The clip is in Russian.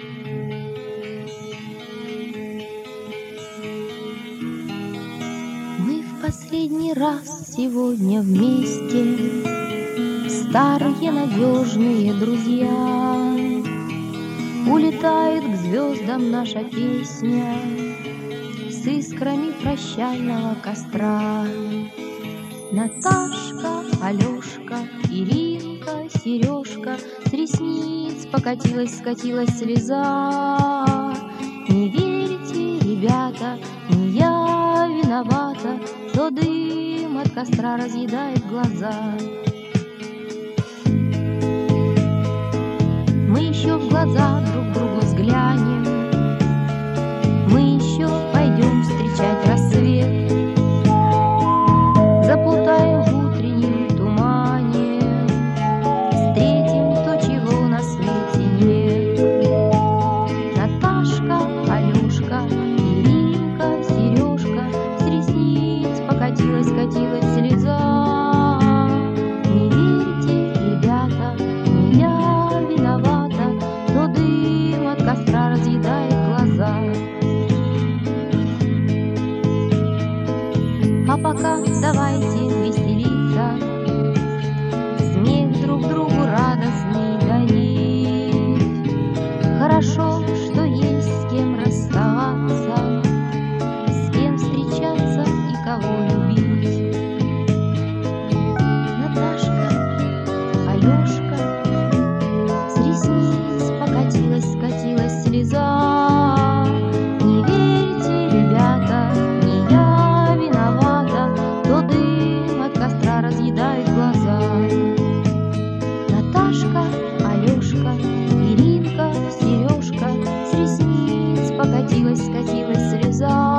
Мы в последний раз сегодня вместе, старые надежные друзья. Улетает к звездам наша песня с искрами прощального костра. Наташка, Алешка, Иринка, Сережка, с ресниц покатилась, скатилась слеза. Не верите, ребята, не я виновата, что дым от костра разъедает глаза. Мы еще в глаза друг другу взглянем, мы еще пойдем встречать рассвет, заплутаем в утреннем тумане, встретим то, чего на свете нет. Наташка, Алешка, Иринка, Сережка, с ресниц покатилась, скатилась слеза. Не верите, ребята, не я виновата, что дым от костра разъедает глаза. А пока давайте веселиться, смех друг другу радостный дарить. Хорошо, что есть с кем расставаться, с кем встречаться и кого любить. Наташка, Алешка, с ресниц покатилась, скатилась слеза. Не верите, ребята, не я виновата, то дым от костра разъедает глаза. Наташка, Алешка, Иринка, Сережка, с ресниц покатилась, скатилась слеза.